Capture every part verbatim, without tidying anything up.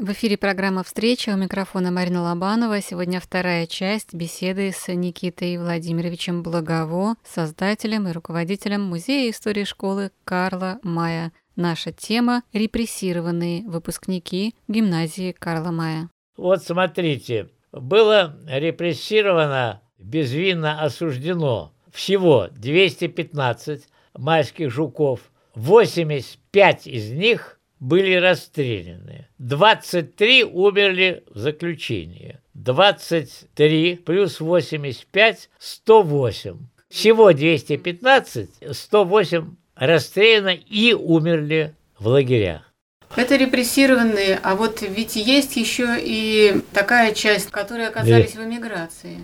В эфире программа «Встреча», у микрофона Марина Лобанова. Сегодня вторая часть беседы с Никитой Владимировичем Благово, создателем и руководителем Музея истории школы Карла Мая. Наша тема – репрессированные выпускники гимназии Карла Мая. Вот смотрите, было репрессировано, безвинно осуждено всего двести пятнадцать майских жуков, восемьдесят пять из них были расстреляны, двадцать три умерли в заключении, двадцать три плюс восемьдесят пять – сто восемь. Всего двести пятнадцать, сто восемь расстреляно и умерли в лагерях. Это репрессированные, а вот ведь есть еще и такая часть, которые оказались да. в эмиграции.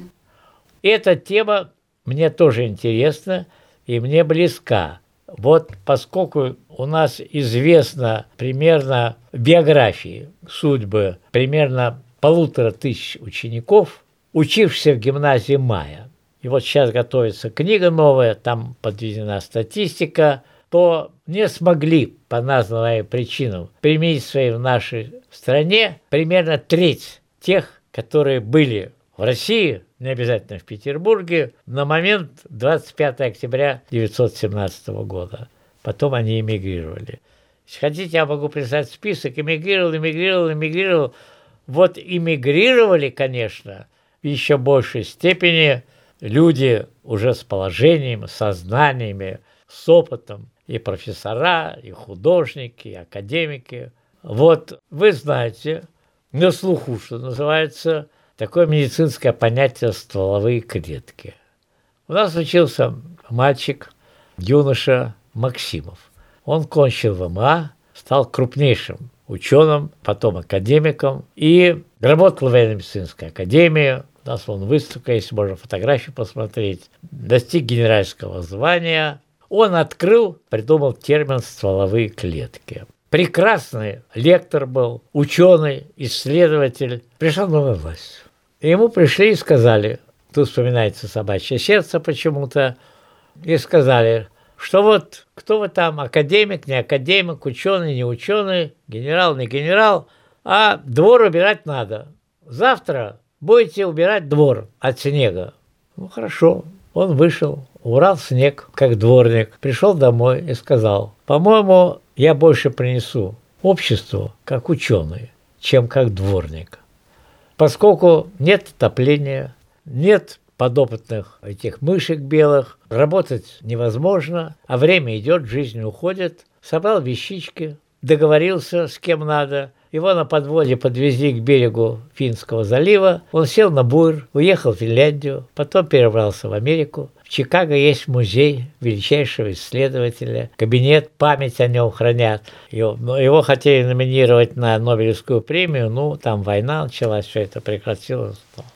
Эта тема мне тоже интересна и мне близка. Вот поскольку у нас известно примерно биографии, судьбы примерно полутора тысяч учеников, учившихся в гимназии Мая, и вот сейчас готовится книга новая, там подведена статистика, то не смогли по названным причинам применить свои в нашей стране примерно треть тех, которые были в России, не обязательно в Петербурге, на момент двадцать пятого октября тысяча девятьсот семнадцатого года. Потом они эмигрировали. Если хотите, я могу прислать список. Эмигрировал, эмигрировал, эмигрировал. Вот эмигрировали, конечно, в еще большей степени люди уже с положением, со знаниями, с опытом. И профессора, и художники, и академики. Вот вы знаете, на слуху, что называется, такое медицинское понятие стволовые клетки. У нас учился мальчик, юноша Максимов. Он кончил ВМА, стал крупнейшим ученым, потом академиком и работал в военно-медицинской академии. У нас он выставка, если можно фотографии посмотреть. Достиг генеральского звания. Он открыл, придумал термин «стволовые клетки». Прекрасный лектор был, ученый, исследователь. Пришла новая власть. И ему пришли и сказали, тут вспоминается собачье сердце почему-то, и сказали, что вот кто вы там, академик, не академик, ученый, не ученый, генерал, не генерал, а двор убирать надо. Завтра будете убирать двор от снега. Ну хорошо, он вышел, убрал снег, как дворник, пришел домой и сказал, по-моему, я больше принесу обществу, как ученый, чем как дворник. Поскольку нет отопления, нет подопытных этих мышек белых, работать невозможно, а время идет, жизнь уходит, собрал вещички, договорился с кем надо, его на подводе подвезли к берегу Финского залива, он сел на бур, уехал в Финляндию, потом перебрался в Америку. В Чикаго есть музей величайшего исследователя, кабинет, память о нем хранят. Его, его хотели номинировать на Нобелевскую премию, ну, там война началась, все это прекратилось.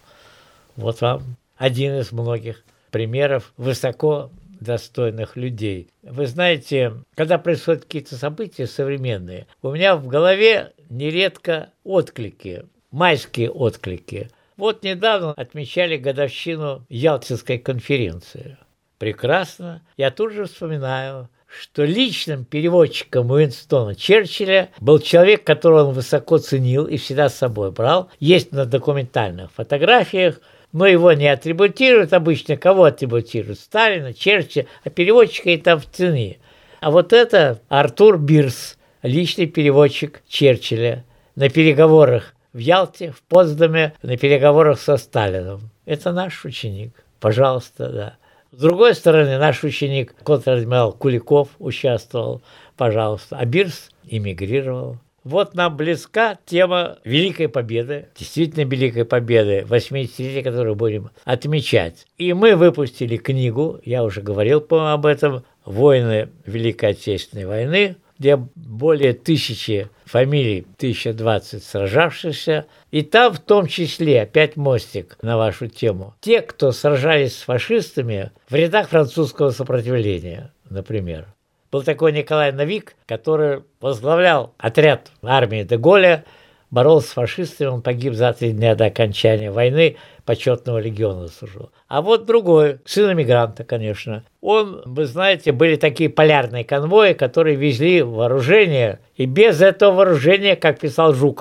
Вот вам один из многих примеров высоко достойных людей. Вы знаете, когда происходят какие-то события современные, у меня в голове нередко отклики, майские отклики. Вот недавно отмечали годовщину Ялтинской конференции. Прекрасно. Я тут же вспоминаю, что личным переводчиком Уинстона Черчилля был человек, которого он высоко ценил и всегда с собой брал. Есть на документальных фотографиях, но его не атрибутируют обычно. Кого атрибутируют? Сталина, Черчилля, а переводчика и там в цене. А вот это Артур Бирс, личный переводчик Черчилля на переговорах в Ялте, в Потсдаме, на переговорах со Сталином. Это наш ученик. Пожалуйста, да. С другой стороны, наш ученик, контр-адмирал Куликов, участвовал. Пожалуйста. А Бирс эмигрировал. Вот нам близка тема Великой Победы, действительно Великой Победы, восьмидесятилетия, которую будем отмечать. И мы выпустили книгу, я уже говорил, по-моему, об этом, «Войны Великой Отечественной войны», где более тысячи фамилий, тысяча двадцать сражавшихся. И там в том числе, опять мостик на вашу тему, те, кто сражались с фашистами в рядах французского сопротивления, например. Был такой Николай Новик, который возглавлял отряд армии де Голля, боролся с фашистами, он погиб за три дня до окончания войны, почетного легиона служил. А вот другой, сын эмигранта, конечно. Он, вы знаете, были такие полярные конвои, которые везли вооружение, и без этого вооружения, как писал Жуков,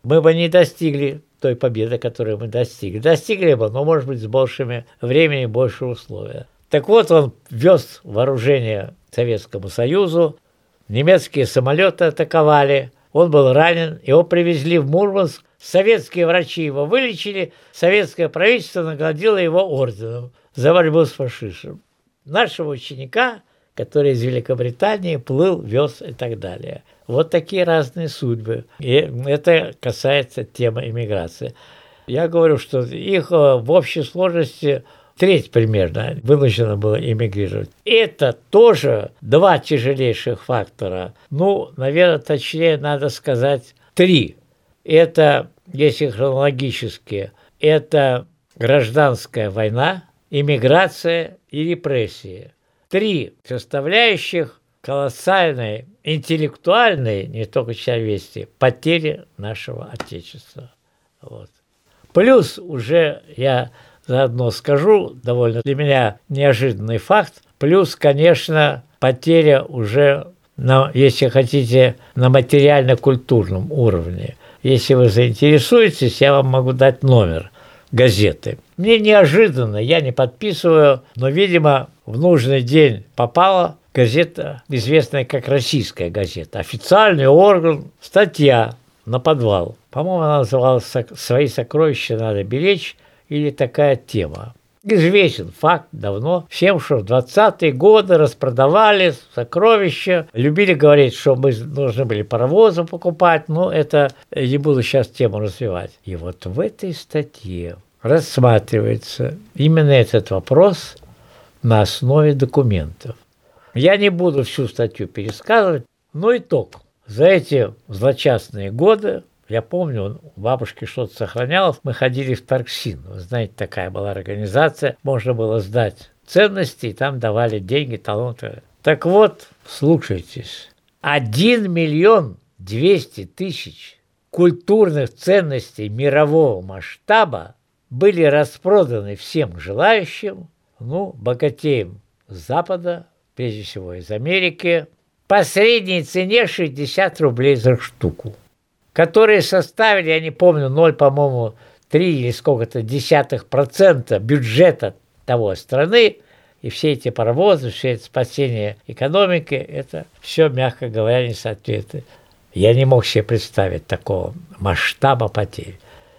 мы бы не достигли той победы, которую мы достигли. Достигли бы, но, может быть, с большими временем, больше условия. Так вот, он вез вооружение Советскому Союзу, немецкие самолеты атаковали, он был ранен, его привезли в Мурманск, советские врачи его вылечили, советское правительство наградило его орденом за борьбу с фашизмом. Нашего ученика, который из Великобритании плыл, вез и так далее. Вот такие разные судьбы. И это касается темы иммиграции. Я говорю, что их в общей сложности треть примерно вынуждена была эмигрировать. Это тоже два тяжелейших фактора. Ну, наверное, точнее надо сказать три. Это, если хронологически, это гражданская война, иммиграция и репрессии. Три составляющих колоссальной, интеллектуальной, не только человеческой, потери нашего Отечества. Вот. Плюс уже я заодно скажу, довольно для меня неожиданный факт, плюс, конечно, потеря уже, на, если хотите, на материально-культурном уровне. Если вы заинтересуетесь, я вам могу дать номер газеты. Мне неожиданно, я не подписываю, но, видимо, в нужный день попала газета, известная как «Российская газета». Официальный орган, статья на подвал. По-моему, она называлась «Свои сокровища надо беречь» или такая тема. Известен факт давно всем, что в двадцатые годы распродавали сокровища. Любили говорить, что мы должны были паровозы покупать, но это не буду сейчас тему развивать. И вот в этой статье рассматривается именно этот вопрос на основе документов. Я не буду всю статью пересказывать, но итог. За эти злочастные годы, я помню, у бабушки что-то сохранялось, мы ходили в Торксин. Вы знаете, такая была организация, можно было сдать ценности, и там давали деньги, талонты. Так вот, слушайтесь, один миллион двести тысяч культурных ценностей мирового масштаба были распроданы всем желающим, ну, богатеям с Запада, прежде всего из Америки, по средней цене шестьдесят рублей за штуку, которые составили, я не помню, ноль, по-моему, три или сколько-то десятых процента бюджета того страны, и все эти паровозы, все это спасение экономики, это все, мягко говоря, не соответствует. Я не мог себе представить такого масштаба потерь.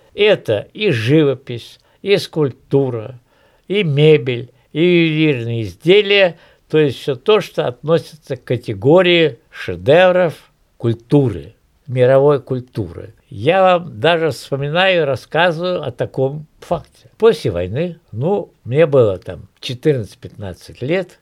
Это и живопись, и скульптура, и мебель, и ювелирные изделия, то есть все то, что относится к категории шедевров культуры, мировой культуры. Я вам даже вспоминаю и рассказываю о таком факте. После войны, ну, мне было там четырнадцать-пятнадцать лет,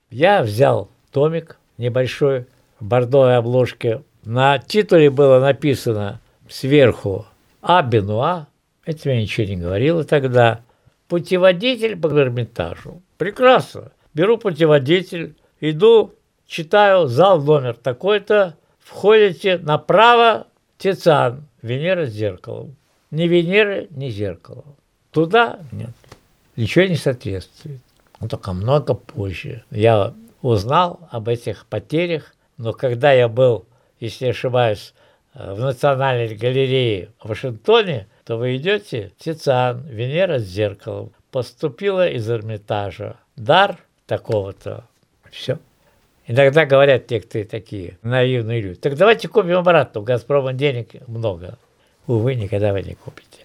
я взял томик небольшой в бордовой обложке. На титуле было написано сверху «А. Бенуа», это мне ничего не говорило тогда, «Путеводитель по Эрмитажу». Прекрасно. Беру путеводитель, иду, читаю, зал номер такой-то, входите направо, Тициан, Венера с зеркалом. Ни Венеры, ни зеркала. Туда нет, ничего не соответствует. Ну, только много позже. Я узнал об этих потерях, но когда я был, если не ошибаюсь, в Национальной галерее в Вашингтоне, то вы идете, Тициан, Венера с зеркалом, поступила из Эрмитажа. Дар такого-то. Все. Иногда говорят некоторые такие наивные люди. Так давайте купим обратно, у «Газпрома» денег много. Увы, никогда вы не купите.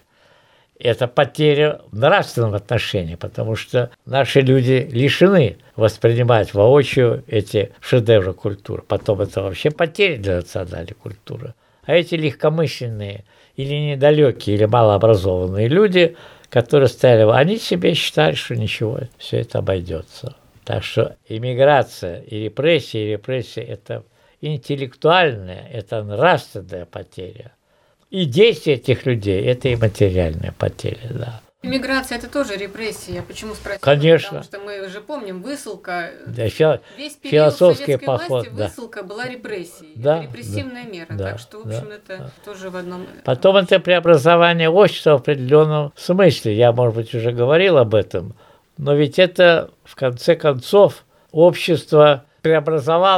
Это потеря в нравственном отношении, потому что наши люди лишены воспринимать воочию эти шедевры культуры. Потом это вообще потеря для национальной культуры. А эти легкомысленные или недалекие, или малообразованные люди, которые стояли, они себе считали, что ничего, все это обойдется. Так что иммиграция и репрессии, и репрессии – это интеллектуальная, это нравственная потеря. И действия этих людей – это и материальная потеря, да. Иммиграция – это тоже репрессия. Я почему спросила? Конечно. Потому что мы уже помним, высылка, да, фил... весь период советской поход, власти да. Высылка была репрессией. Да, это репрессивная да, мера. да, так что, в общем, да, это да. тоже в одном… Потом это преобразование общества в определенном смысле. Я, может быть, уже говорил об этом. Но ведь это, в конце концов, общество преобразовало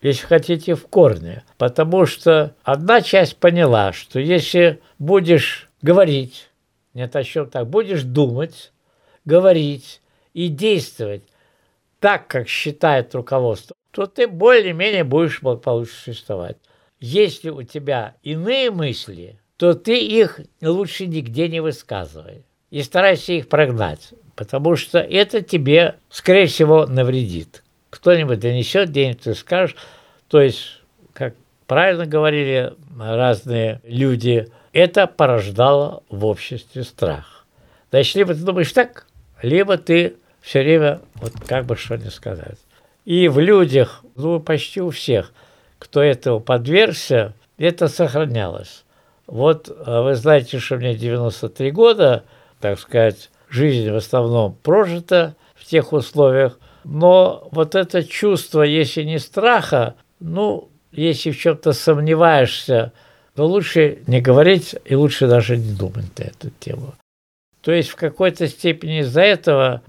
если хотите, в корне. Потому что одна часть поняла, что если будешь говорить, нет о чем так, будешь думать, говорить и действовать так, как считает руководство, то ты более-менее будешь благополучно существовать. Если у тебя иные мысли, то ты их лучше нигде не высказывай. И старайся их прогнать, потому что это тебе, скорее всего, навредит. Кто-нибудь донесет где-нибудь, ты скажешь. То есть, как правильно говорили разные люди, это порождало в обществе страх. Значит, либо ты думаешь так, либо ты все время, вот как бы что ни сказать. И в людях, ну, почти у всех, кто этого подвергся, это сохранялось. Вот вы знаете, что мне девяносто три года, так сказать, жизнь в основном прожита в тех условиях, но вот это чувство, если не страха, ну, если в чем-то сомневаешься, то лучше не говорить и лучше даже не думать на эту тему. То есть в какой-то степени из-за этого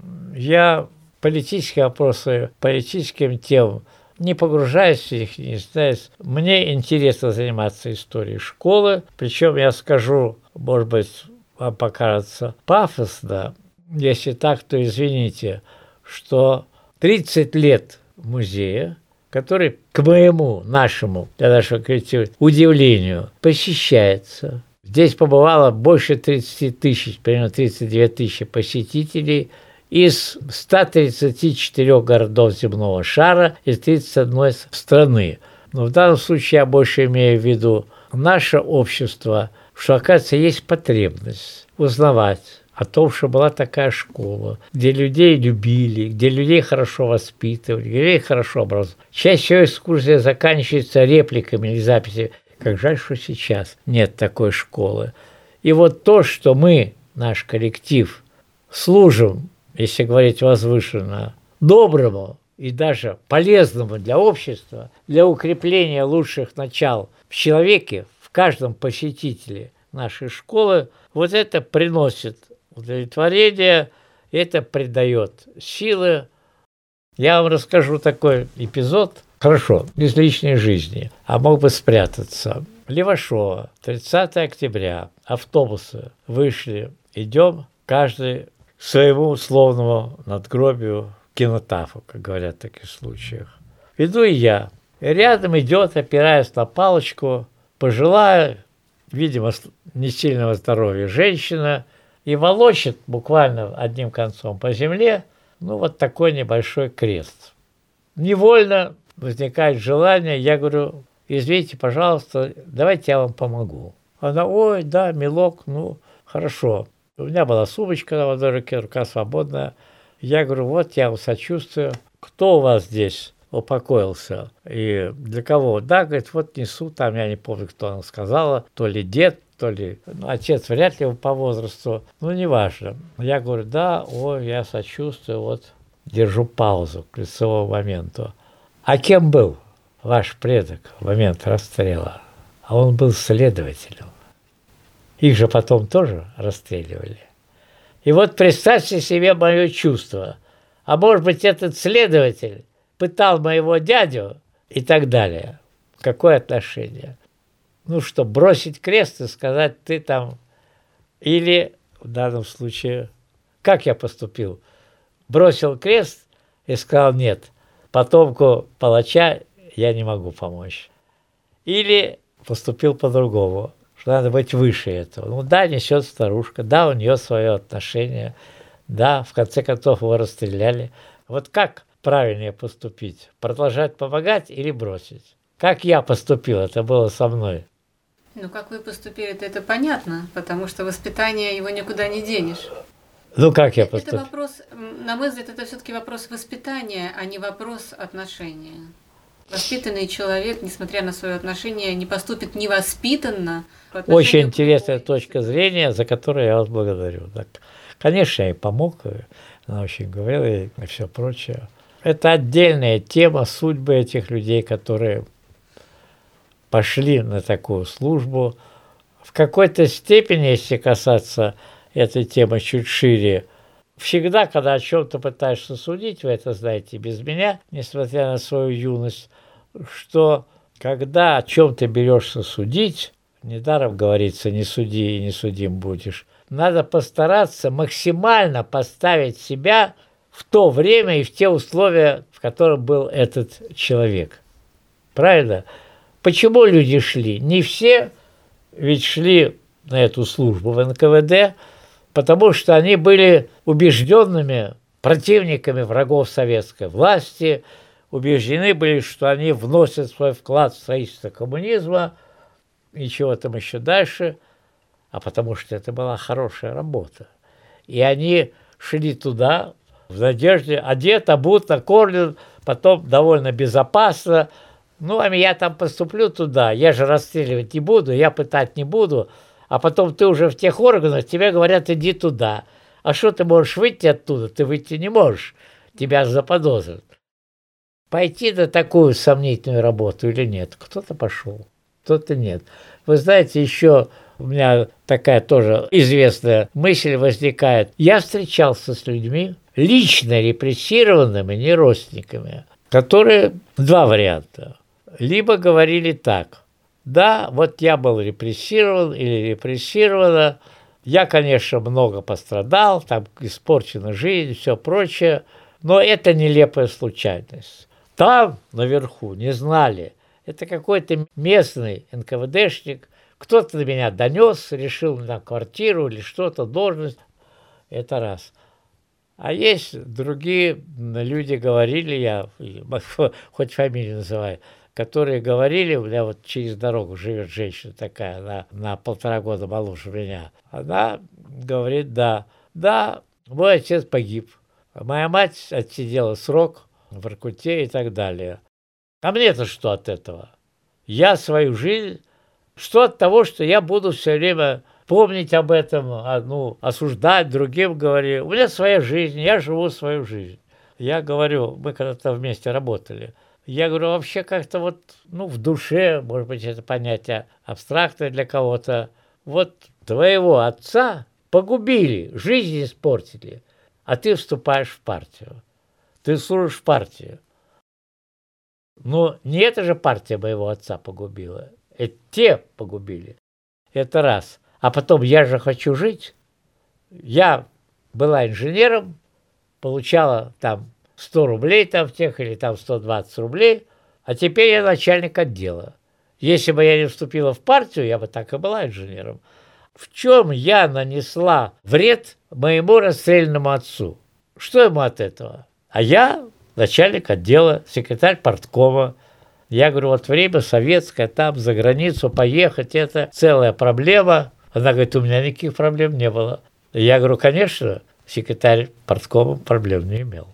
я политические вопросы, политическим темам не погружаюсь в них, не знаю. Мне интересно заниматься историей школы, причем я скажу, может быть, вам покажется пафосно, если так, то извините, что тридцать лет музея, который к моему, нашему, я даже говорю, удивлению, посещается. Здесь побывало больше тридцати тысяч, примерно тридцать две тысячи посетителей из ста тридцати четырёх городов земного шара и тридцати одной страны. Но в данном случае я больше имею в виду наше общество, что, оказывается, есть потребность узнавать о том, что была такая школа, где людей любили, где людей хорошо воспитывали, где людей хорошо образовали. Чаще всего экскурсия заканчивается репликами или записями. Как жаль, что сейчас нет такой школы. И вот то, что мы, наш коллектив, служим, если говорить возвышенно, доброму и даже полезному для общества, для укрепления лучших начал в человеке, в каждом посетителе нашей школы, вот это приносит удовлетворение, это придает силы. Я вам расскажу такой эпизод, хорошо, из личной жизни, а мог бы спрятаться. Левашова, тридцатого октября, автобусы вышли, идем каждый к своему условному надгробию, кинотафу, как говорят в таких случаях. Иду и я. И рядом идет, опираясь на палочку, пожилая, видимо, не сильного здоровья женщина, и волочит буквально одним концом по земле, ну, вот такой небольшой крест. Невольно возникает желание, я говорю, извините, пожалуйста, давайте я вам помогу. Она, ой, да, милок, ну, хорошо. У меня была сумочка на одной руке, рука свободная. Я говорю, вот я вам сочувствую. Кто у вас здесь упокоился? И для кого? Да, говорит, вот несу, там я не помню, кто она сказала, то ли дед, то ли ну, отец вряд ли по возрасту, ну, неважно. Я говорю, да, ой, я сочувствую, вот держу паузу к лицевому моменту. А кем был ваш предок в момент расстрела? А он был следователем. Их же потом тоже расстреливали. И вот представьте себе мое чувство. А может быть, этот следователь пытал моего дядю и так далее. Какое отношение? Ну что, бросить крест и сказать, ты там... Или, в данном случае, как я поступил? Бросил крест и сказал, нет, потомку палача я не могу помочь. Или поступил по-другому, что надо быть выше этого. Ну да, несет старушка, да, у нее свое отношение, да, в конце концов его расстреляли. Вот как правильнее поступить? Продолжать помогать или бросить? Как я поступил, это было со мной. Ну, как вы поступили, это понятно, потому что воспитание его никуда не денешь. Ну, как я поступил? Это вопрос, на мой взгляд, это все-таки вопрос воспитания, а не вопрос отношения. Воспитанный человек, несмотря на свое отношение, не поступит невоспитанно. Очень интересная точка зрения, за которую я вас благодарю. Так, конечно, я и помог, она очень говорила и все прочее. Это отдельная тема судьбы этих людей, которые пошли на такую службу. В какой-то степени, если касаться этой темы чуть шире, всегда, когда о чем-то пытаешься судить, вы это знаете без меня, несмотря на свою юность, что когда о чем-то берешься судить, недаром говорится, не суди и не судим будешь, надо постараться максимально поставить себя в то время и в те условия, в которых был этот человек. Правильно? Почему люди шли? Не все ведь шли на эту службу в эн ка вэ дэ, потому что они были убежденными противниками врагов советской власти, убеждены были, что они вносят свой вклад в строительство коммунизма, и чего там еще дальше, а потому что это была хорошая работа. И они шли туда в надежде, одет, обут, накормлен, потом довольно безопасно. Ну, а я там поступлю туда, я же расстреливать не буду, я пытать не буду, а потом ты уже в тех органах, тебе говорят, иди туда. А что ты можешь выйти оттуда? Ты выйти не можешь, тебя заподозрят. Пойти на такую сомнительную работу или нет? Кто-то пошел, кто-то нет. Вы знаете, еще у меня такая тоже известная мысль возникает. Я встречался с людьми, лично репрессированными, не родственниками, которые два варианта. Либо говорили так: да, вот я был репрессирован или репрессирована, я, конечно, много пострадал, там испорчена жизнь, все прочее, но это нелепая случайность. Там, наверху, не знали, это какой-то местный эн ка вэ дэшник, кто-то на меня донес, решил на квартиру или что-то, должность, это раз. А есть другие люди, говорили, я хоть фамилию называю, которые говорили, у меня вот через дорогу живет женщина такая, она на полтора года моложе меня. Она говорит, да, да, мой отец погиб, моя мать отсидела срок в Воркуте и так далее. А мне-то что от этого? Я свою жизнь, что от того, что я буду все время помнить об этом, ну, осуждать, другим говорить. У меня своя жизнь, я живу свою жизнь. Я говорю, мы когда-то вместе работали, я говорю, вообще как-то вот, ну, в душе, может быть, это понятие абстрактное для кого-то, вот твоего отца погубили, жизнь испортили, а ты вступаешь в партию, ты служишь в партию. Но не эта же партия моего отца погубила, это те погубили, это раз. А потом я же хочу жить, я была инженером, получала там сто рублей там в тех или там сто двадцать рублей, а теперь я начальник отдела. Если бы я не вступила в партию, я бы так и была инженером. В чем я нанесла вред моему расстрелянному отцу? Что ему от этого? А я начальник отдела, секретарь парткома. Я говорю, вот время советское, там за границу поехать, это целая проблема. Она говорит, у меня никаких проблем не было. Я говорю, конечно, секретарь парткома проблем не имел.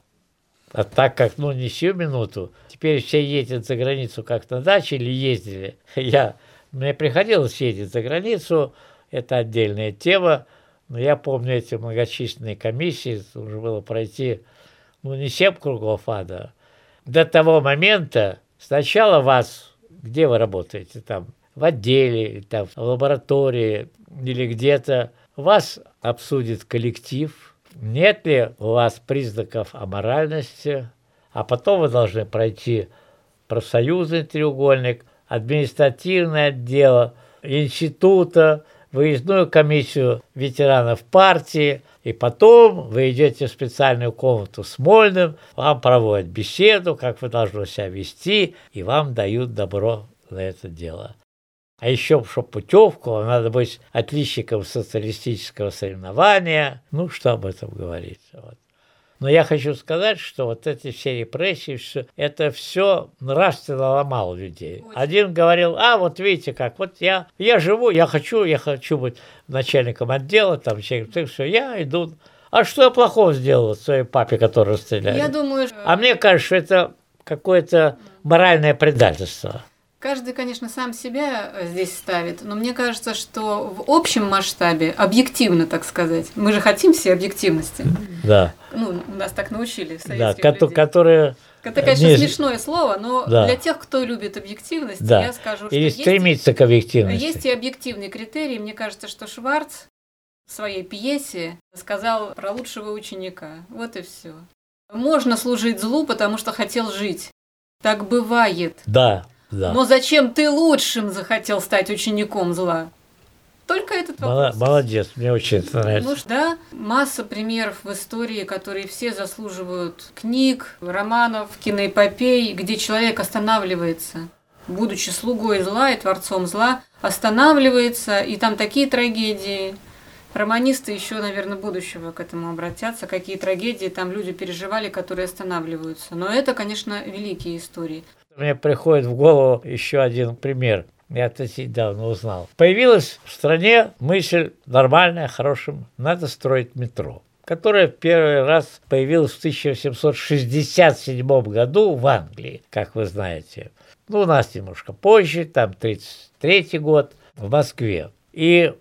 А так как, ну, не сию минуту, теперь все ездят за границу как на даче или ездили. Я, мне приходилось ездить за границу, это отдельная тема, но я помню эти многочисленные комиссии, уже было пройти, ну, не семь кругов ада. До того момента сначала вас, где вы работаете, там, в отделе, или там, в лаборатории или где-то, вас обсудит коллектив, нет ли у вас признаков аморальности, а потом вы должны пройти профсоюзный треугольник, административное отдел, института, выездную комиссию ветеранов партии, и потом вы идете в специальную комнату с Смольным, вам проводят беседу, как вы должны себя вести, и вам дают добро на это дело. А еще, чтобы путевку, вам надо быть отличником социалистического соревнования. Ну, что об этом говорить. Вот. Но я хочу сказать, что вот эти все репрессии, все, это все нравственно ломало людей. Очень. Один говорил, а вот видите как, вот я, я живу, я хочу, я хочу быть начальником отдела, там, все, я иду. А что я плохого сделала своей папе, который стреляли? Я думаю, а мне кажется, что это какое-то моральное предательство. Каждый, конечно, сам себя здесь ставит, но мне кажется, что в общем масштабе, объективно, так сказать, мы же хотим все объективности. Да. Ну, нас так научили в да, советских людей. Которые... Это, конечно, не... смешное слово, но да. для тех, кто любит объективность, да. я скажу, что Или стремится есть, к объективности. Есть и объективные критерии. Мне кажется, что Шварц в своей пьесе сказал про лучшего ученика. Вот и все. Можно служить злу, потому что хотел жить. Так бывает. Да, да. Но зачем ты лучшим захотел стать учеником зла? Только этот вопрос. Молодец, мне очень это нравится. Ну, да, масса примеров в истории, которые все заслуживают книг, романов, киноэпопей, где человек останавливается, будучи слугой зла и творцом зла, останавливается, и там такие трагедии. Романисты еще, наверное, будущего к этому обратятся, какие трагедии там люди переживали, которые останавливаются. Но это, конечно, великие истории. Мне приходит в голову еще один пример. Я это недавно узнал. Появилась в стране мысль нормальная, хорошая, надо строить метро, которая в первый раз появилась в тысяча восемьсот шестьдесят седьмом году в Англии, как вы знаете. Ну, у нас немножко позже, там тридцать третий год, в Москве. И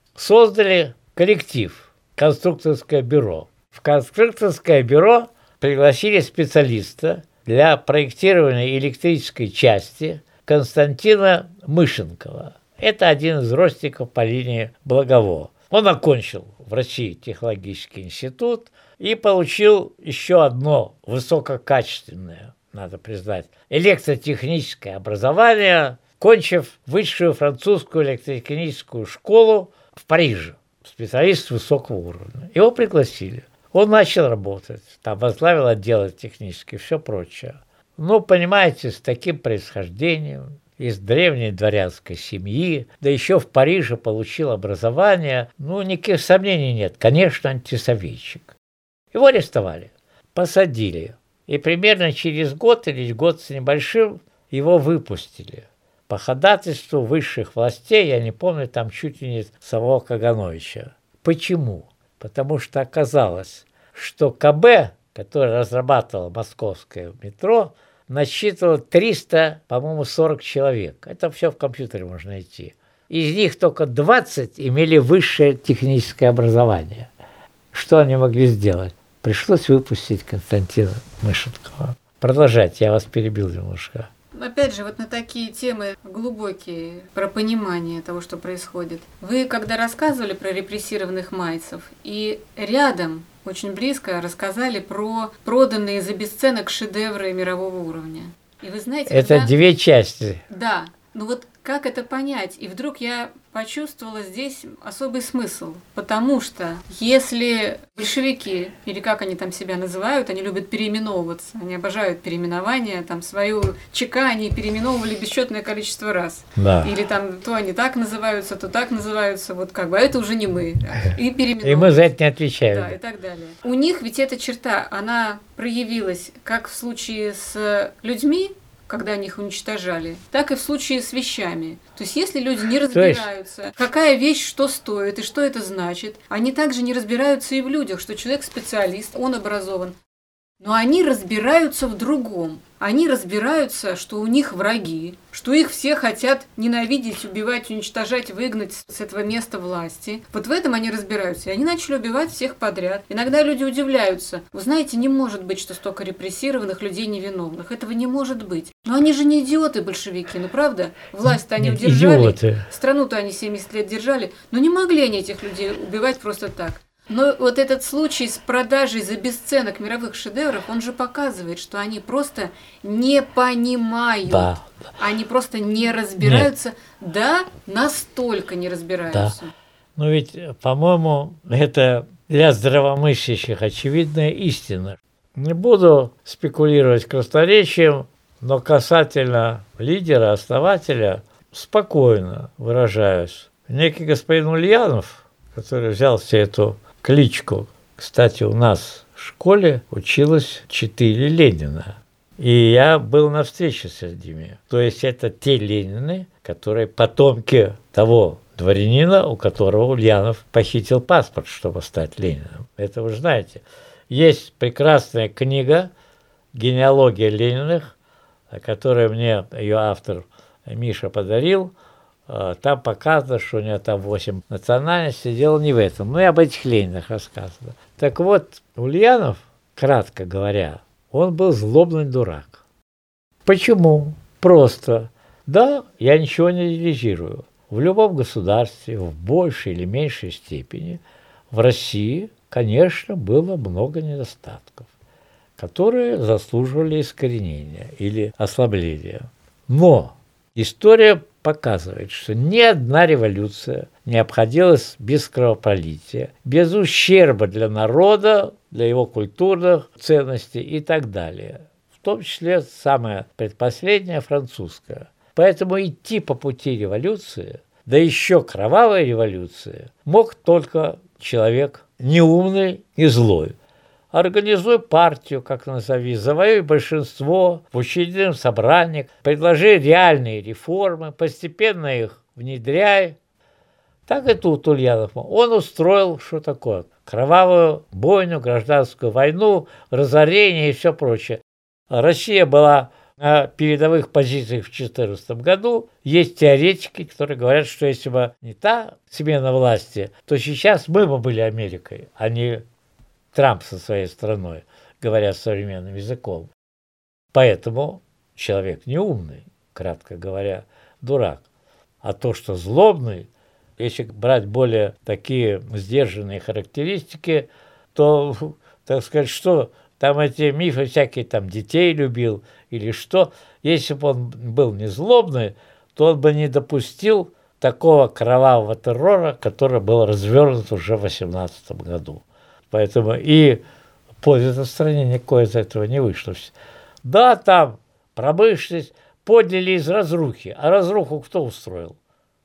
создали коллектив, конструкторское бюро. В конструкторское бюро пригласили специалиста для проектирования электрической части Константина Мышенкова. Это один из родственников по линии Благово. Он окончил в России технологический институт и получил еще одно высококачественное, надо признать, электротехническое образование, кончив высшую французскую электротехническую школу в Париже. Специалист высокого уровня. Его пригласили. Он начал работать, там возглавил отдел технический и все прочее. Ну, понимаете, с таким происхождением, из древней дворянской семьи, да еще в Париже получил образование, ну, никаких сомнений нет, конечно, антисоветчик. Его арестовали, посадили, и примерно через год или год с небольшим его выпустили. По ходатайству высших властей, я не помню, там чуть ли не самого Кагановича. Почему? Потому что оказалось, что КБ, который разрабатывал московское метро, насчитывал триста, по-моему, сорок человек. Это все в компьютере можно найти. Из них только двадцать имели высшее техническое образование. Что они могли сделать? Пришлось выпустить Константина Мышенкова. Продолжайте, я вас перебил немножко. Опять же, вот на такие темы глубокие, про понимание того, что происходит. Вы, когда рассказывали про репрессированных майцев, и рядом, очень близко, рассказали про проданные за бесценок шедевры мирового уровня. И вы знаете, это когда... две части. Да, ну вот как это понять? И вдруг я почувствовала здесь особый смысл. Потому что если большевики, или как они там себя называют, они любят переименовываться, они обожают переименования, там свою ЧК они переименовывали бесчетное количество раз. Да. Или там то они так называются, то так называются, вот как бы, а это уже не мы. И переименовываются. И мы за это не отвечаем. Да, и так далее. У них ведь эта черта, она проявилась как в случае с людьми, когда они их уничтожали, так и в случае с вещами. То есть, если люди не разбираются, есть... какая вещь что стоит и что это значит, они также не разбираются и в людях, что человек специалист, он образован. Но они разбираются в другом. Они разбираются, что у них враги, что их все хотят ненавидеть, убивать, уничтожать, выгнать с этого места власти. Вот в этом они разбираются. И они начали убивать всех подряд. Иногда люди удивляются. Вы знаете, не может быть, что столько репрессированных людей невиновных. Этого не может быть. Но они же не идиоты, большевики, ну правда? Власть-то они Нет, удержали. Идиоты. Страну-то они семьдесят лет держали. Но не могли они этих людей убивать просто так. Но вот этот случай с продажей за бесценок мировых шедевров, он же показывает, что они просто не понимают, да. Они просто не разбираются, Нет. да, настолько не разбираются. Да. Ну ведь, по-моему, это для здравомыслящих очевидная истина. Не буду спекулировать красноречием, но касательно лидера, основателя, спокойно выражаюсь. Некий господин Ульянов, который взял всю эту кличку. Кстати, у нас в школе училось четыре Ленина. И я был на встрече с ними. То есть это те Ленины, которые потомки того дворянина, у которого Ульянов похитил паспорт, чтобы стать Лениным. Это вы знаете. Есть прекрасная книга «Генеалогия Лениных», которую мне ее автор Миша подарил. Там показано, что у него там восемь национальностей, дело не в этом. Ну, и об этих Ленинах рассказано. Так вот, Ульянов, кратко говоря, он был злобный дурак. Почему? Просто. Да, я ничего не идеализирую. В любом государстве, в большей или меньшей степени, в России, конечно, было много недостатков. которые заслуживали искоренения или ослабления. Но история показывает, что ни одна революция не обходилась без кровопролития, без ущерба для народа, для его культурных ценностей и так далее. В том числе самая предпоследняя французская. Поэтому идти по пути революции, да еще кровавой революции, мог только человек неумный и злой. Организуй партию, как назови, завоюй большинство в учредительном собрании, предложи реальные реформы, постепенно их внедряй. Так и тут Ульянов. Он устроил, что такое, кровавую бойню, гражданскую войну, разорение и все прочее. Россия была на передовых позициях в две тысячи четырнадцатом году. Есть теоретики, которые говорят, что если бы не та смена власти, то сейчас мы бы были Америкой, а не Трамп со своей страной, говоря современным языком. Поэтому человек не умный, кратко говоря, дурак. А то, что злобный, если брать более такие сдержанные характеристики, то, так сказать, что там эти мифы всякие, там детей любил или что. Если бы он был не злобный, то он бы не допустил такого кровавого террора, который был развернут уже в две тысячи восемнадцатом году. Поэтому и пользы в стране никакой из этого не вышло. Да, там промышленность подняли из разрухи. А разруху кто устроил?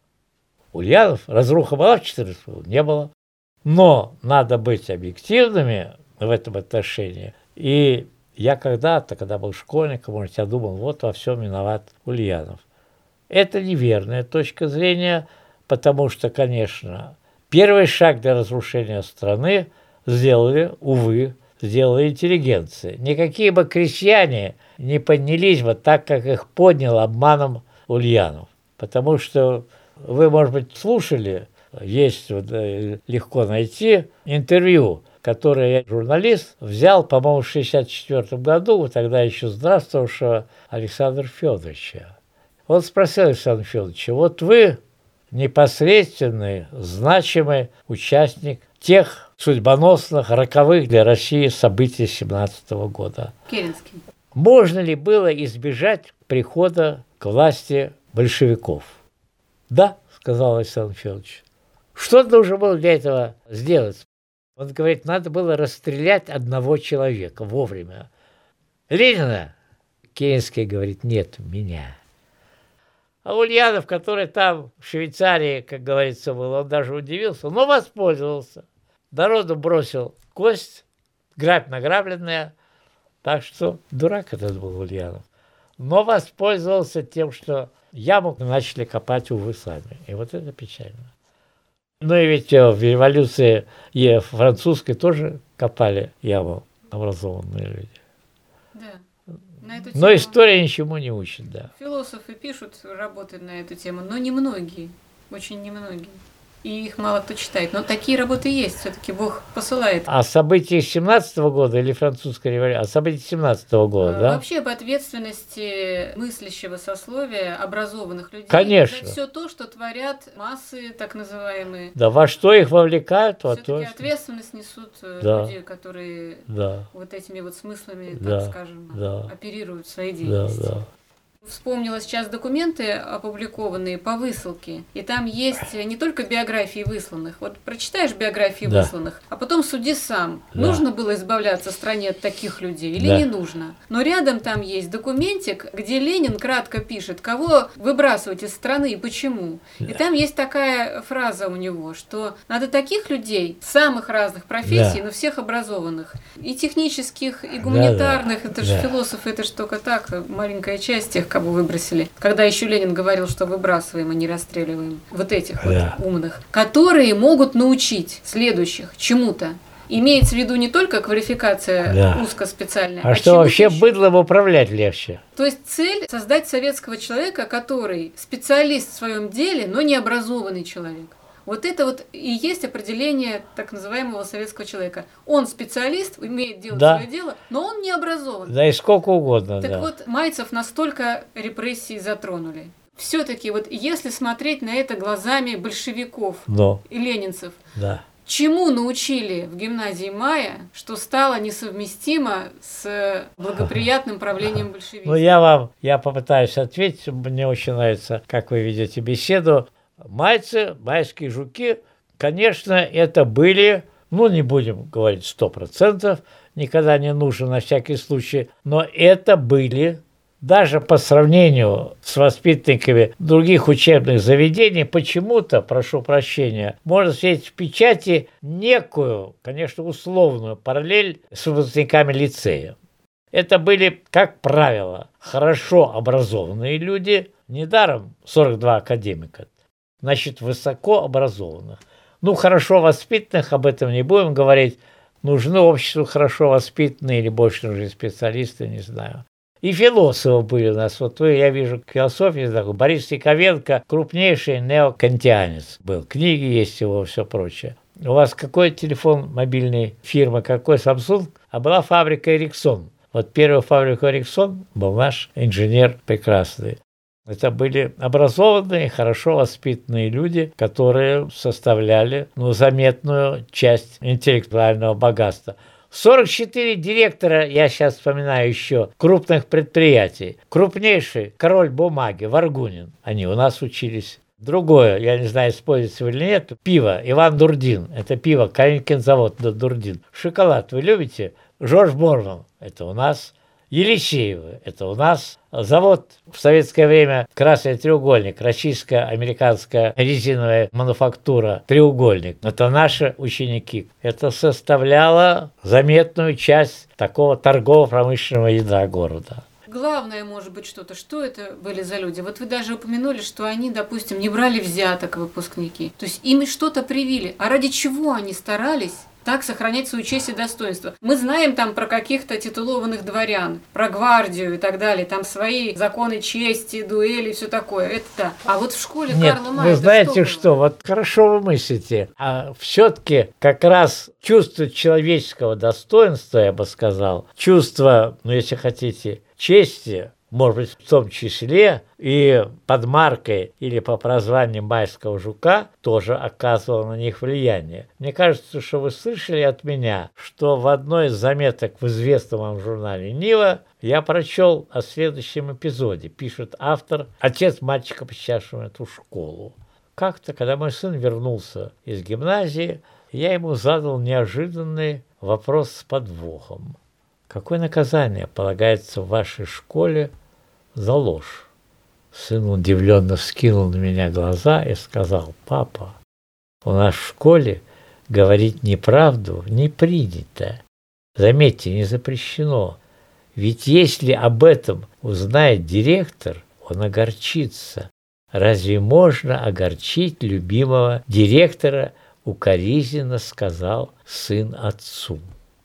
Ульянов. Разруха была в четырнадцатом году? Не было. Но надо быть объективными в этом отношении. И я когда-то, когда был школьником, может, я думал, вот во всем виноват Ульянов. Это неверная точка зрения, потому что, конечно, первый шаг для разрушения страны сделали, увы, сделала интеллигенция. Никакие бы крестьяне не поднялись бы так, как их поднял обманом Ульянов. Потому что вы, может быть, слушали, есть вот, легко найти интервью, которое журналист взял, по-моему, в шестьдесят четвёртом году, тогда еще здравствовавшего Александра Федоровича. Он спросил Александра Федоровича, вот вы непосредственный, значимый участник тех судьбоносных, роковых для России событий семнадцатого года. Керенский. Можно ли было избежать прихода к власти большевиков? Да, сказал Александр Федорович. Что нужно было для этого сделать? Он говорит, надо было расстрелять одного человека вовремя. Ленина? Керенский говорит, нет, меня. А Ульянов, который там в Швейцарии, как говорится, был, он даже удивился, но воспользовался. Народу бросил кость, грабь награбленная. Так что дурак этот был Ульянов. Но воспользовался тем, что яму начали копать, увы, сами. И вот это печально. Ну и ведь в революции и французской тоже копали яму образованные люди. Да. На эту Но тему история ничему не учит, да. философы пишут работы на эту тему, но немногие, очень немногие. И их мало кто читает. Но такие работы есть, все-таки Бог посылает. А события семнадцатого года или французской революции? А события семнадцатого года, а, да? Вообще об ответственности мыслящего сословия, образованных людей. Конечно. За все то, что творят массы, так называемые. Да, во что их вовлекают, во Все-таки то... ответственность несут Да. люди, которые Да, вот этими вот смыслами, Да. так скажем, Да. оперируют в своей да, деятельности. да. Вспомнила сейчас документы, опубликованные по высылке, и там есть не только биографии высланных. Вот прочитаешь биографии Да. высланных, а потом суди сам. Да. Нужно было избавляться стране от таких людей или Да. не нужно? Но рядом там есть документик, где Ленин кратко пишет, кого выбрасывать из страны и почему. И там есть такая фраза у него, что надо таких людей, самых разных профессий, Да. но всех образованных, и технических, и гуманитарных, Да, да. это же Да. философы, это же только так, маленькая часть тех, кого выбросили. Когда еще Ленин говорил, что выбрасываем, а не расстреливаем. Вот этих Да. вот умных. Которые могут научить следующих чему-то. Имеется в виду не только квалификация Да. узкоспециальная, А, а что чему-то вообще еще. быдлом управлять легче? То есть цель – создать советского человека, который специалист в своем деле, но не образованный человек. Вот это вот и есть определение так называемого советского человека. Он специалист, умеет делать Да. свое дело, но он не образован. Да и сколько угодно, Так да. вот, Мальцев настолько репрессии затронули. Все-таки вот если смотреть на это глазами большевиков Но, и ленинцев, да. Чему научили в гимназии Мая, что стало несовместимо с благоприятным правлением большевизма? Ну, я вам, я попытаюсь ответить. Мне очень нравится, как вы ведете беседу. Майцы, майские жуки, конечно, это были, ну, не будем говорить сто процентов, никогда не нужно на всякий случай, но это были, даже по сравнению с воспитанниками других учебных заведений, почему-то, прошу прощения, можно встретить в печати некую, конечно, условную параллель с выпускниками лицея. Это были, как правило, хорошо образованные люди, недаром сорок два академика, значит, высоко образованных. Ну, хорошо воспитанных, об этом не будем говорить, нужны обществу хорошо воспитанные или больше нужны специалисты, не знаю. И философы были у нас. Вот вы, я вижу, философии такой. Борис Яковенко, крупнейший неокантианец был. Книги есть его, все прочее. У вас какой телефон мобильной фирмы, какой Samsung? А была фабрика Ericsson. Вот первая фабрика Ericsson был наш инженер прекрасный. Это были образованные, хорошо воспитанные люди, которые составляли, ну, заметную часть интеллектуального богатства. сорок четыре директора, я сейчас вспоминаю еще, крупных предприятий. Крупнейший король бумаги, Варгунин. Они у нас учились. Другое, я не знаю, используется или нет, пиво, Иван Дурдин. Это пиво, Калинкин завод, Дурдин. Шоколад вы любите? Жорж Мормон. Это у нас. Елисеевы. Это у нас. Завод в советское время «Красный треугольник», российско-американская резиновая мануфактура «Треугольник». Это наши ученики. Это составляло заметную часть такого торгово-промышленного ядра города. Главное, может быть, что-то. Что это были за люди? Вот вы даже упомянули, что они, допустим, не брали взяток, выпускники. То есть им что-то привили. А ради чего они старались так сохранять свою честь и достоинство? Мы знаем там про каких-то титулованных дворян, про гвардию и так далее. Там свои законы чести, дуэли и все такое. Это да. А вот в школе Нет, Карла Мая... вы знаете что, что? Вот хорошо вы мыслите. А все-таки как раз чувство человеческого достоинства, я бы сказал, чувство, ну если хотите, чести, может быть, в том числе и под маркой или по прозванию майского жука тоже оказывало на них влияние. Мне кажется, что вы слышали от меня, что в одной из заметок в известном вам журнале «Нива» я прочел о следующем эпизоде. Пишет автор, отец мальчика, посещавшего эту школу. Как-то, когда мой сын вернулся из гимназии, я ему задал неожиданный вопрос с подвохом. Какое наказание полагается в вашей школе за ложь? Сын удивленно вскинул на меня глаза и сказал: папа, у нас в школе говорить неправду не принято. Заметьте, не запрещено. Ведь если об этом узнает директор, он огорчится. Разве можно огорчить любимого директора? Укоризненно сказал сын отцу.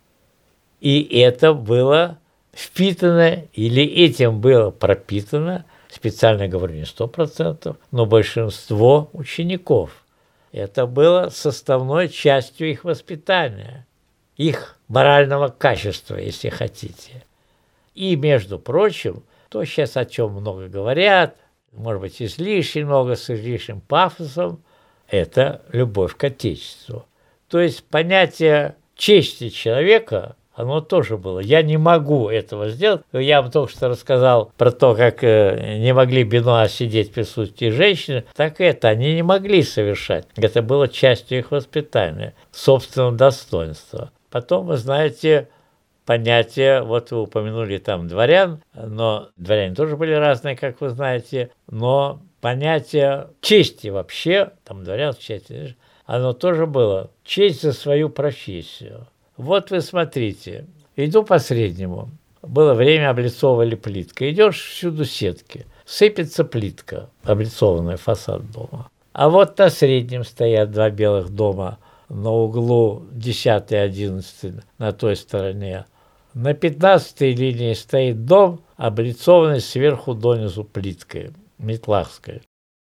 И это было впитано, или этим было пропитано, специально говорю не сто процентов, но большинство учеников. Это было составной частью их воспитания, их морального качества, если хотите. И, между прочим, то сейчас о чем много говорят, может быть, излишне много, с излишним пафосом, это любовь к Отечеству. То есть понятие чести человека, оно тоже было. Я не могу этого сделать. Я вам только что рассказал про то, как не могли Бенуа сидеть в присутствии женщины. Так это они не могли совершать. Это было частью их воспитания, собственного достоинства. Потом, вы знаете, понятие, вот вы упомянули там дворян, но дворяне тоже были разные, как вы знаете, но понятие чести вообще, там дворян чести, оно тоже было. Честь за свою профессию. Вот вы смотрите, иду по среднему. Было время, облицовывали плиткой. Идешь, всюду сетки. Сыпется плитка, облицованный фасад дома. А вот на среднем стоят два белых дома на углу десятый и одиннадцатый на той стороне. На пятнадцатой линии стоит дом, облицованный сверху донизу плиткой, метлахской.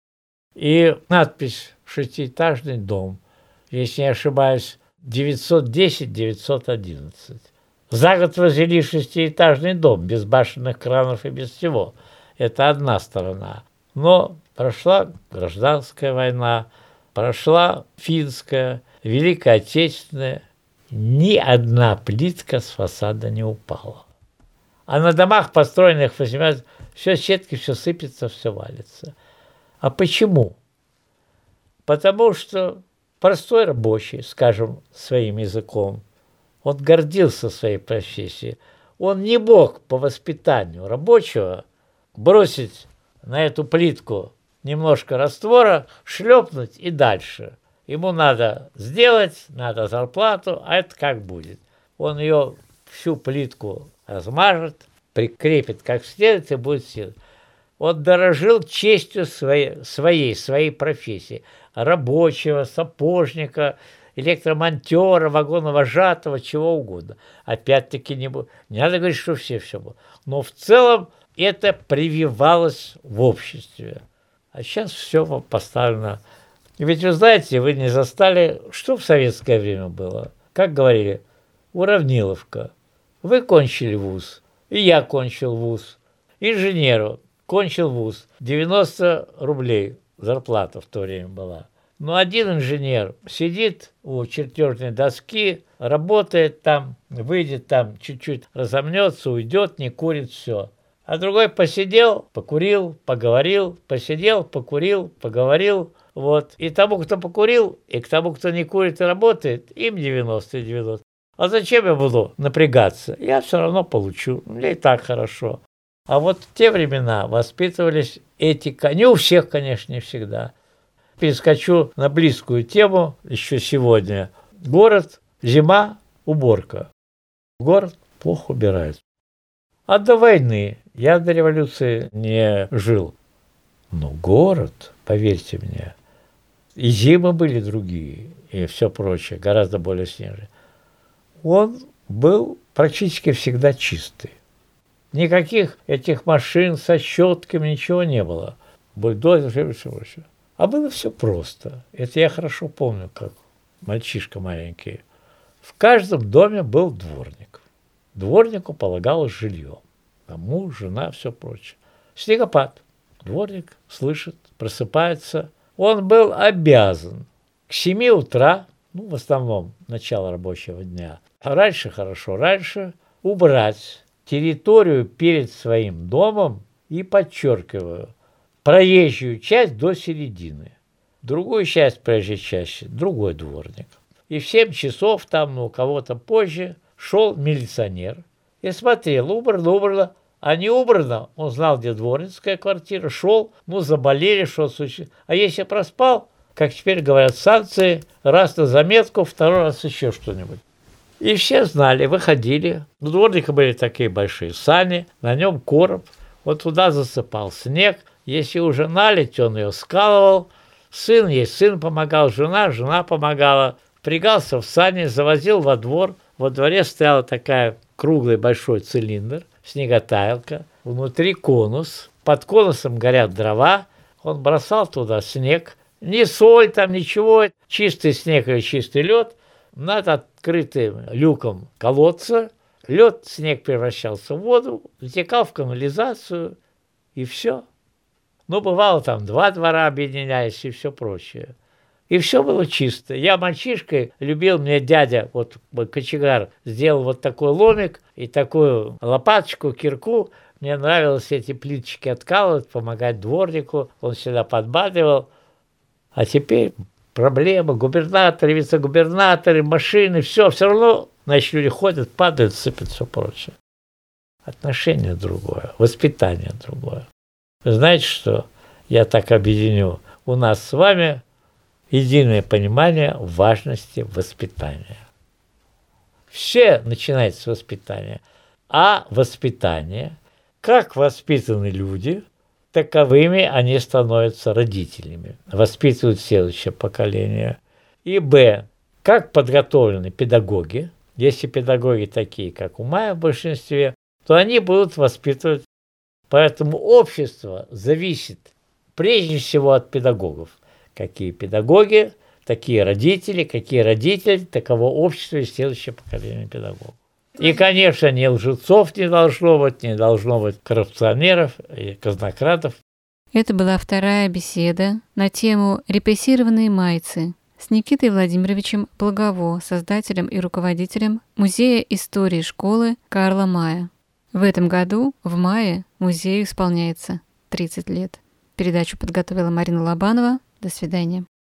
И надпись «Шестиэтажный дом». Если не ошибаюсь, девятьсот десять - девятьсот одиннадцать. За год возвели шестиэтажный дом, без башенных кранов и без всего. Это одна сторона. Но прошла гражданская война, прошла финская, Великая Отечественная, ни одна плитка с фасада не упала. А на домах, построенных в восемнадцатом, все сетки, все сыпется, все валится. А почему? Потому что простой рабочий, скажем, своим языком, он гордился своей профессией. Он не мог по воспитанию рабочего бросить на эту плитку немножко раствора, шлепнуть и дальше. Ему надо сделать, надо зарплату, а это как будет? Он ее всю плитку размажет, прикрепит как следует и будет сидеть. Он дорожил честью своей, своей, своей профессии. Рабочего, сапожника, электромонтера, вагоновожатого, чего угодно. Опять-таки не, не надо говорить, что все все было. Но в целом это прививалось в обществе. А сейчас все поставлено. Ведь вы знаете, вы не застали, что в советское время было. Как говорили, уравниловка. Вы кончили вуз, и я кончил вуз. Инженеру кончил вуз. девяносто рублей зарплата в то время была. Но один инженер сидит у чертежной доски, работает там, выйдет там, чуть-чуть разомнется, уйдет, не курит, все. А другой посидел, покурил, поговорил, посидел, покурил, поговорил. Вот. И тому, кто покурил, и к тому, кто не курит и работает, им девяносто и девяносто. А зачем я буду напрягаться? Я все равно получу. Мне и так хорошо. А вот в те времена воспитывались этика. Не у всех, конечно, не всегда. Перескочу на близкую тему еще сегодня. Город, зима, уборка. Город плохо убирает. А до войны я до революции не жил. Но город, поверьте мне, и зимы были другие, и все прочее, гораздо более снежные. Он был практически всегда чистый. Никаких этих машин со щетками, ничего не было. Бульдозер, все прочее. А было все просто. Это я хорошо помню, как мальчишка маленький. В каждом доме был дворник. Дворнику полагалось жилье. А муж, жена, все прочее. Снегопад. Дворник слышит, просыпается. Он был обязан к семи утра, ну, в основном, начало рабочего дня, а раньше, хорошо, раньше, убрать территорию перед своим домом и, подчеркиваю, проезжую часть до середины. Другую часть проезжей части другой дворник. И в семь часов, там, ну, у кого-то позже, шел милиционер и смотрел, убрано, убрано, а не убрано, он знал, где дворницкая квартира, шел, ну, заболели, что случилось. А если проспал, как теперь говорят, санкции, раз на заметку, второй раз еще что-нибудь. И все знали, выходили. У дворника были такие большие сани, на нем короб, вот туда засыпал снег. Если уже налить, он ее скалывал. Сын есть, сын помогал, жена, жена помогала. Впрягался в сани, завозил во двор. Во дворе стояла такая круглый большой цилиндр, снеготаялка, внутри конус. Под конусом горят дрова. Он бросал туда снег. Ни соль там, ничего. Чистый снег или чистый лед. Над открытым люком колодца лед, снег превращался в воду, затекал в канализацию, и все. Ну, бывало там два двора объединялись и все прочее. И все было чисто. Я мальчишкой любил, мне дядя, вот кочегар, сделал вот такой ломик и такую лопаточку, кирку. Мне нравилось эти плиточки откалывать, помогать дворнику. Он всегда подбадривал. А теперь проблемы, губернаторы, вице-губернаторы, машины, все, все равно, значит, люди ходят, падают, сыпят, все прочее. Отношение другое, воспитание другое. Вы знаете, что я так объединю? У нас с вами единое понимание важности воспитания. Все начинается с воспитания. А воспитание, как воспитаны люди, таковыми они становятся родителями, воспитывают следующее поколение. И б, как подготовлены педагоги, если педагоги такие, как у Майя в большинстве, то они будут воспитывать. Поэтому общество зависит прежде всего от педагогов. Какие педагоги, такие родители, какие родители, таково общество и следующее поколение педагогов. И, конечно, ни лжецов не должно быть, не должно быть коррупционеров и казнократов. Это была вторая беседа на тему «Репрессированные майцы» с Никитой Владимировичем Благово, создателем и руководителем Музея истории школы Карла Мая. В этом году, в мае, музею исполняется тридцать лет. Передачу подготовила Марина Лобанова. До свидания.